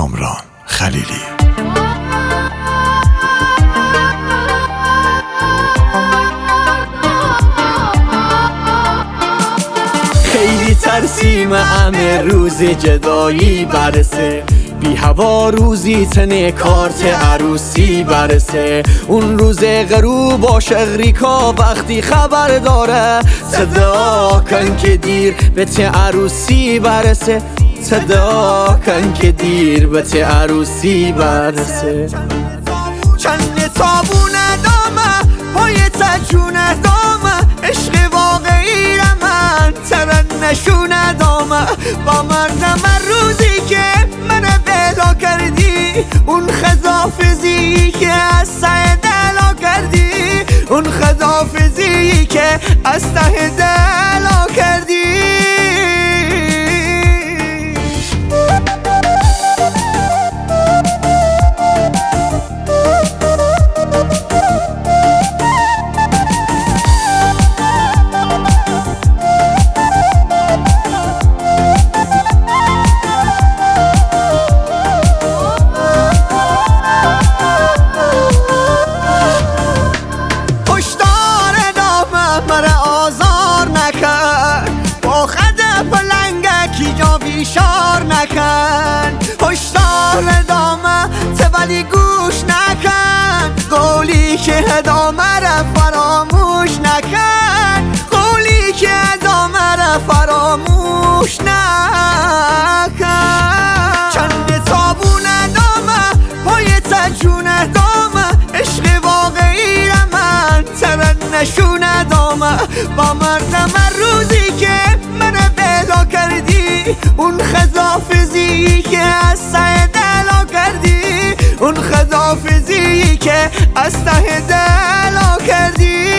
کامران خلیلی. خیلی ترسیم همه روز جدایی برسه، بی هوا روزی تن کارت عروسی برسه. اون روز غروب عاشق ریکا وقتی خبر داره، صدا کن که دیر به ته عروسی برسه، صدا کن که دیر به ته عروسی برسه. چند تابون دامه پای تجون دامه، عشق واقعی را من ترن نشون دامه. با من روزی که من پیدا کردی، اون خدافزی که از سعی دلا کردی، اون خدافزی که از ته دلا کردی. بیشار نکن هشدار دامه ته ولی گوش نکن، قولی که دامه را فراموش نکن، قولی که دامه را فراموش نکن. چند تابون دامه پای تجون دامه، عشق واقعی را من ترن نشون دامه. با من روزی که من پیدا کردی، اون خدافزی که از سعی دلا کردی، اون خدافزی که از ته دلا کردی.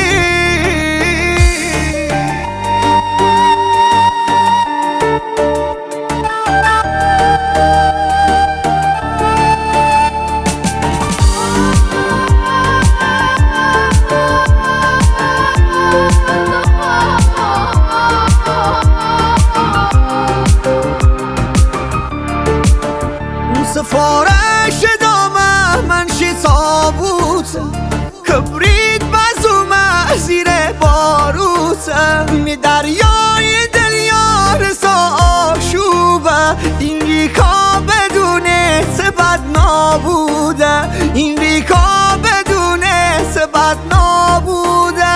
سفارش دامه من تابوت، کبریت بزومه زیر باروت. می دریای دل یارسا آشوبه، این ریکا بدون سبت نابوده، این ریکا بدون سبت نابوده.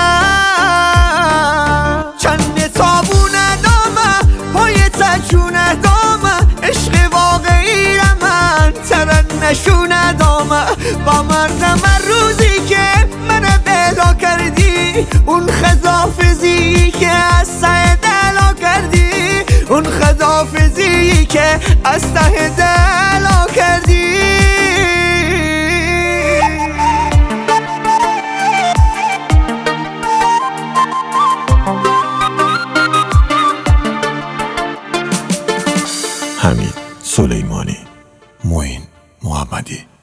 چند تابون دامه پای تجون دامه، عشق واقعی را من ترن نشون دامه. با من روزی که من پیدا کردی، اون خدافزی که از سعی دلا کردی، اون خدافزی که از ته دلا کردی. حمید سلیمانی، معین محمدی.